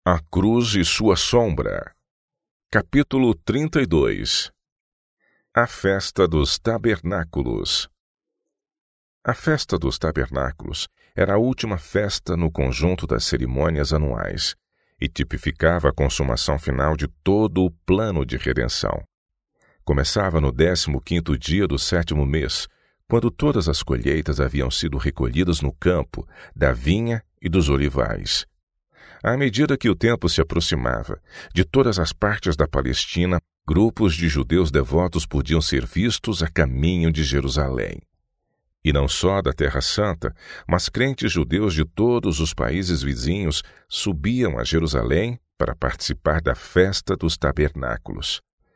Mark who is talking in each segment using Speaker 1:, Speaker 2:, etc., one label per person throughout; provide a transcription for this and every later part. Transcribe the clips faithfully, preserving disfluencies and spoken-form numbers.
Speaker 1: A cruz e sua sombra. Capítulo trinta e dois. A festa dos tabernáculos. A festa dos tabernáculos era a última festa no conjunto das cerimônias anuais e tipificava a consumação final de todo o plano de redenção. Começava no décimo quinto dia do sétimo mês, quando todas as colheitas haviam sido recolhidas no campo, da vinha e dos olivais. À medida que o tempo se aproximava, de todas as partes da Palestina, grupos de judeus devotos podiam ser vistos a caminho de Jerusalém. E não só da Terra Santa, mas crentes judeus de todos os países vizinhos subiam a Jerusalém para participar da festa dos tabernáculos.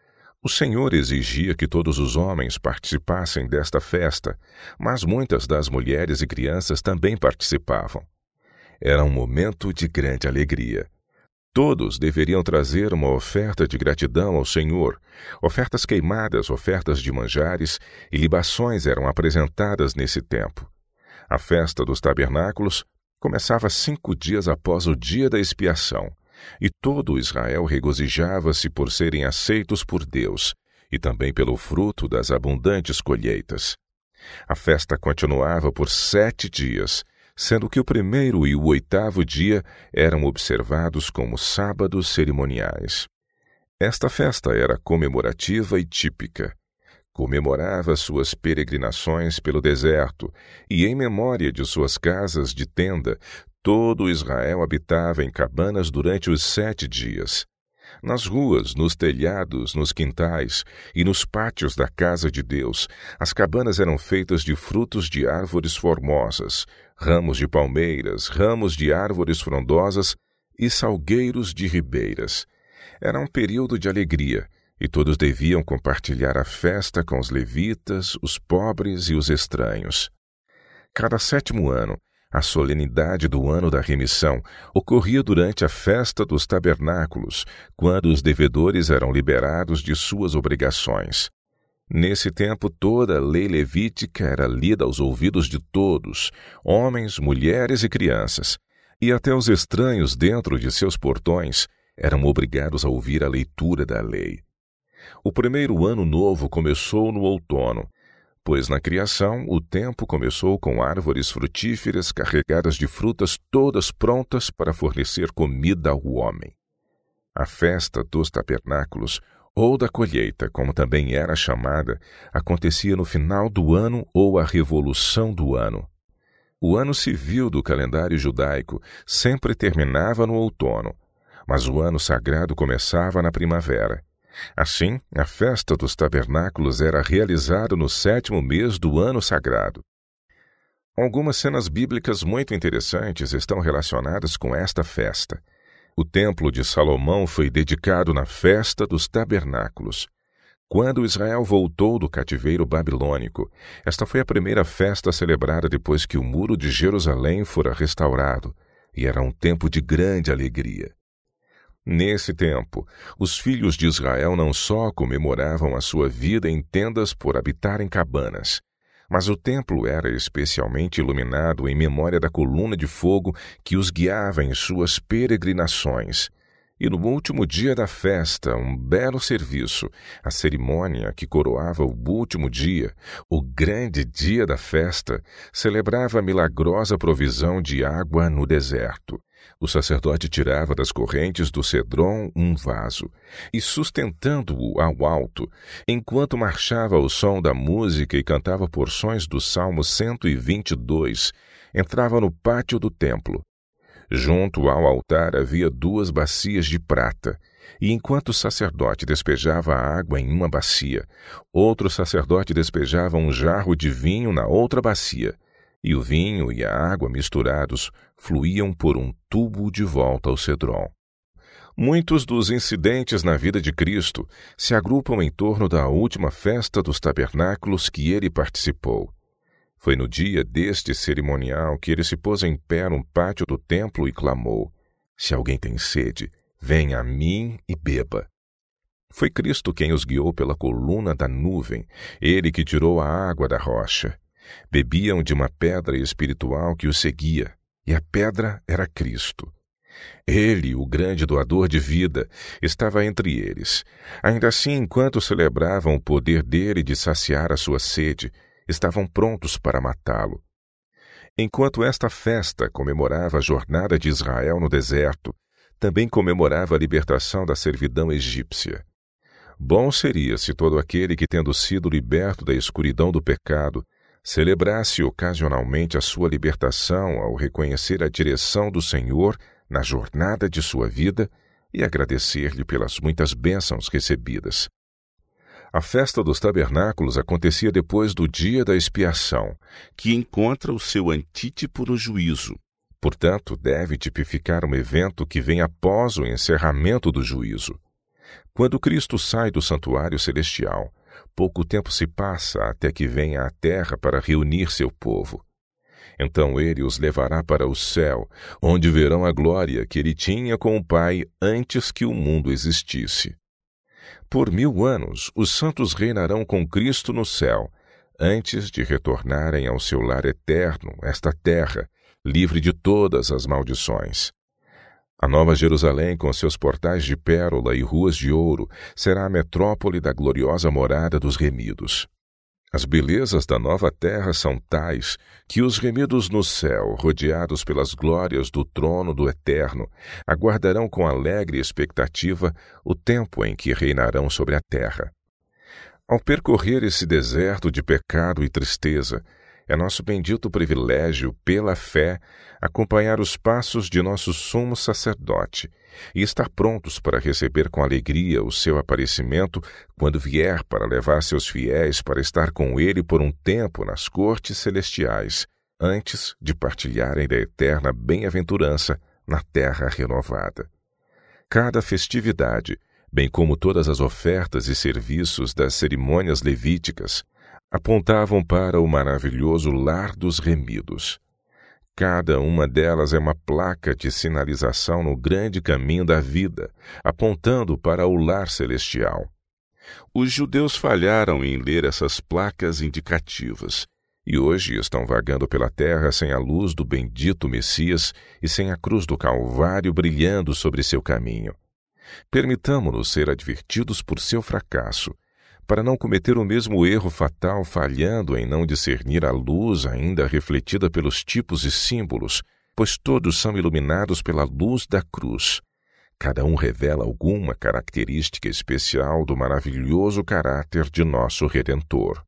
Speaker 1: O Senhor exigia que todos os homens participassem desta festa, mas muitas das mulheres e crianças também participavam. Era um momento de grande alegria. Todos deveriam trazer uma oferta de gratidão ao Senhor. Ofertas queimadas, ofertas de manjares e libações eram apresentadas nesse tempo. A festa dos tabernáculos começava cinco dias após o dia da expiação, e todo Israel regozijava-se por serem aceitos por Deus e também pelo fruto das abundantes colheitas. A festa continuava por sete dias, sendo que o primeiro e o oitavo dia eram observados como sábados cerimoniais. Esta festa era comemorativa e típica. Comemorava suas peregrinações pelo deserto e, em memória de suas casas de tenda, todo Israel habitava em cabanas durante os sete dias. Nas ruas, nos telhados, nos quintais e nos pátios da casa de Deus, as cabanas eram feitas de frutos de árvores formosas, ramos de palmeiras, ramos de árvores frondosas e salgueiros de ribeiras. Era um período de alegria, e todos deviam compartilhar a festa com os levitas, os pobres e os estranhos. Cada sétimo ano, a solenidade do ano da remissão ocorria durante a festa dos tabernáculos, quando os devedores eram liberados de suas obrigações. Nesse tempo, toda a lei levítica era lida aos ouvidos de todos, homens, mulheres e crianças, e até os estranhos dentro de seus portões eram obrigados a ouvir a leitura da lei. O primeiro ano novo começou no outono, pois na criação o tempo começou com árvores frutíferas carregadas de frutas todas prontas para fornecer comida ao homem. A festa dos tabernáculos, ou da colheita, como também era chamada, acontecia no final do ano ou a revolução do ano. O ano civil do calendário judaico sempre terminava no outono, mas o ano sagrado começava na primavera. Assim, a festa dos tabernáculos era realizada no sétimo mês do ano sagrado. Algumas cenas bíblicas muito interessantes estão relacionadas com esta festa. O templo de Salomão foi dedicado na festa dos tabernáculos. Quando Israel voltou do cativeiro babilônico, esta foi a primeira festa celebrada depois que o muro de Jerusalém fora restaurado, e era um tempo de grande alegria. Nesse tempo, os filhos de Israel não só comemoravam a sua vida em tendas por habitar em cabanas, mas o templo era especialmente iluminado em memória da coluna de fogo que os guiava em suas peregrinações. E no último dia da festa, um belo serviço, a cerimônia que coroava o último dia, o grande dia da festa, celebrava a milagrosa provisão de água no deserto. O sacerdote tirava das correntes do cedrom um vaso e, sustentando-o ao alto, enquanto marchava ao som da música e cantava porções do Salmo cento e vinte e dois, entrava no pátio do templo. Junto ao altar havia duas bacias de prata, e enquanto o sacerdote despejava a água em uma bacia, outro sacerdote despejava um jarro de vinho na outra bacia, e o vinho e a água misturados fluíam por um tubo de volta ao cedrom. Muitos dos incidentes na vida de Cristo se agrupam em torno da última festa dos tabernáculos que ele participou. Foi no dia deste cerimonial que ele se pôs em pé no pátio do templo e clamou: "Se alguém tem sede, venha a mim e beba." Foi Cristo quem os guiou pela coluna da nuvem, ele que tirou a água da rocha. Bebiam de uma pedra espiritual que os seguia, e a pedra era Cristo. Ele, o grande doador de vida, estava entre eles. Ainda assim, enquanto celebravam o poder dele de saciar a sua sede, estavam prontos para matá-lo. Enquanto esta festa comemorava a jornada de Israel no deserto, também comemorava a libertação da servidão egípcia. Bom seria se todo aquele que, tendo sido liberto da escuridão do pecado, celebrasse ocasionalmente a sua libertação ao reconhecer a direção do Senhor na jornada de sua vida e agradecer-lhe pelas muitas bênçãos recebidas. A festa dos tabernáculos acontecia depois do dia da expiação, que encontra o seu antítipo no juízo. Portanto, deve tipificar um evento que vem após o encerramento do juízo. Quando Cristo sai do santuário celestial, pouco tempo se passa até que venha à terra para reunir seu povo. Então ele os levará para o céu, onde verão a glória que ele tinha com o Pai antes que o mundo existisse. Por mil anos, os santos reinarão com Cristo no céu, antes de retornarem ao seu lar eterno, esta terra, livre de todas as maldições. A Nova Jerusalém, com seus portais de pérola e ruas de ouro, será a metrópole da gloriosa morada dos remidos. As belezas da nova terra são tais que os remidos no céu, rodeados pelas glórias do trono do Eterno, aguardarão com alegre expectativa o tempo em que reinarão sobre a terra. Ao percorrer esse deserto de pecado e tristeza, é nosso bendito privilégio, pela fé, acompanhar os passos de nosso sumo sacerdote e estar prontos para receber com alegria o seu aparecimento quando vier para levar seus fiéis para estar com ele por um tempo nas cortes celestiais, antes de partilharem da eterna bem-aventurança na terra renovada. Cada festividade, bem como todas as ofertas e serviços das cerimônias levíticas, apontavam para o maravilhoso lar dos remidos. Cada uma delas é uma placa de sinalização no grande caminho da vida, apontando para o lar celestial. Os judeus falharam em ler essas placas indicativas, e hoje estão vagando pela terra sem a luz do bendito Messias e sem a cruz do Calvário brilhando sobre seu caminho. Permitamo-nos ser advertidos por seu fracasso, para não cometer o mesmo erro fatal falhando em não discernir a luz ainda refletida pelos tipos e símbolos, pois todos são iluminados pela luz da cruz. Cada um revela alguma característica especial do maravilhoso caráter de nosso Redentor.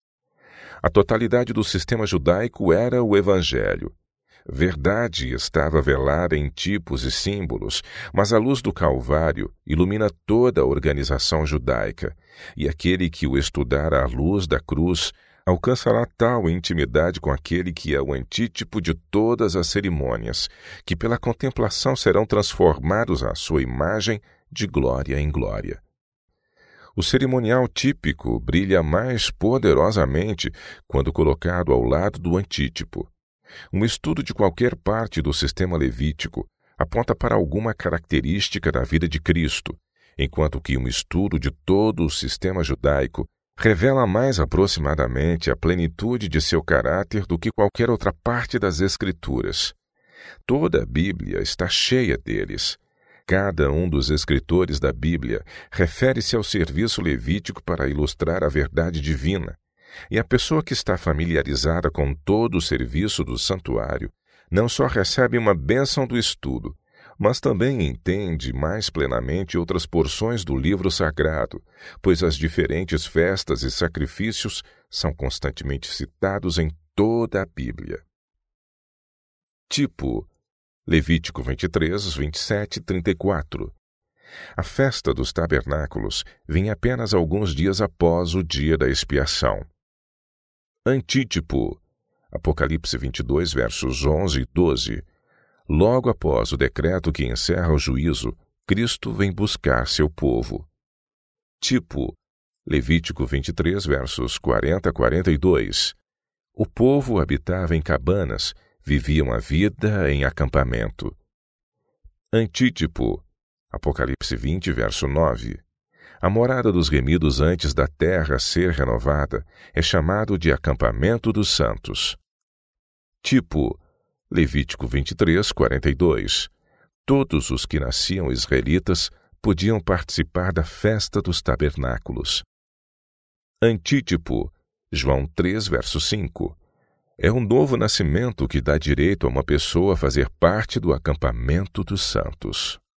Speaker 1: A totalidade do sistema judaico era o Evangelho. Verdade estava velada em tipos e símbolos, mas a luz do Calvário ilumina toda a organização judaica, e aquele que o estudar à luz da cruz alcançará tal intimidade com aquele que é o antítipo de todas as cerimônias, que pela contemplação serão transformados à sua imagem de glória em glória. O cerimonial típico brilha mais poderosamente quando colocado ao lado do antítipo. Um estudo de qualquer parte do sistema levítico aponta para alguma característica da vida de Cristo, enquanto que um estudo de todo o sistema judaico revela mais aproximadamente a plenitude de seu caráter do que qualquer outra parte das Escrituras. Toda a Bíblia está cheia deles. Cada um dos escritores da Bíblia refere-se ao serviço levítico para ilustrar a verdade divina. E a pessoa que está familiarizada com todo o serviço do santuário não só recebe uma bênção do estudo, mas também entende mais plenamente outras porções do livro sagrado, pois as diferentes festas e sacrifícios são constantemente citados em toda a Bíblia. Tipo: Levítico vinte e três, vinte e sete e trinta e quatro. A festa dos tabernáculos vinha apenas alguns dias após o dia da expiação. Antítipo: Apocalipse vinte e dois, versos onze e doze. Logo após o decreto que encerra o juízo, Cristo vem buscar seu povo. Tipo: Levítico vinte e três, versos quarenta a quarenta e dois. O povo habitava em cabanas, viviam a vida em acampamento. Antítipo: Apocalipse vinte, verso nove. A morada dos remidos antes da terra ser renovada é chamado de acampamento dos santos. Tipo: Levítico vinte e três, quarenta e dois. todos os que nasciam israelitas podiam participar da festa dos tabernáculos. Antítipo, João três, verso cinco. É um novo nascimento que dá direito a uma pessoa a fazer parte do acampamento dos santos.